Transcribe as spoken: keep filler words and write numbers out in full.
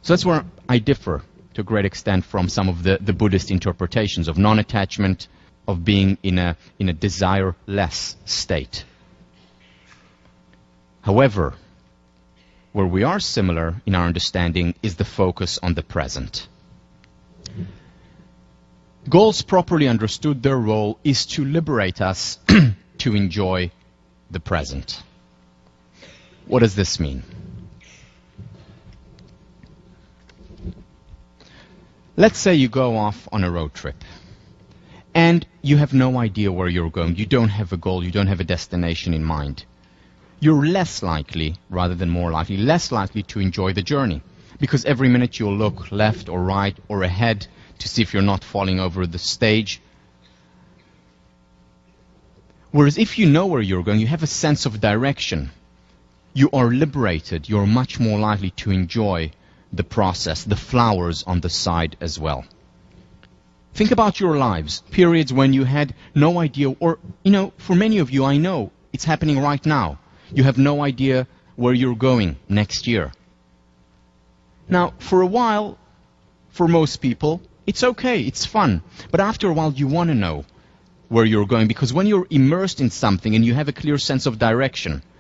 So that's where I differ to a great extent from some of the, the Buddhist interpretations of non-attachment, of being in a, in a desire-less state. However, where we are similar in our understanding is the focus on the present. Goals properly understood, their role is to liberate us to enjoy the present. What does this mean? Let's say you go off on a road trip and you have no idea where you're going. You don't have a goal. You don't have a destination in mind. You're less likely, rather than more likely, less likely to enjoy the journey, because every minute you'll look left or right or ahead to see if you're not falling over the stage. Whereas if you know where you're going, you have a sense of direction, you are liberated, you're much more likely to enjoy the process, the flowers on the side as well. Think about your lives, periods when you had no idea, or, you know, for many of you, I know, it's happening right now. You have no idea where you're going next year. Now, for a while, for most people, it's okay, it's fun. But after a while, you want to know where you're going, because when you're immersed in something and you have a clear sense of direction,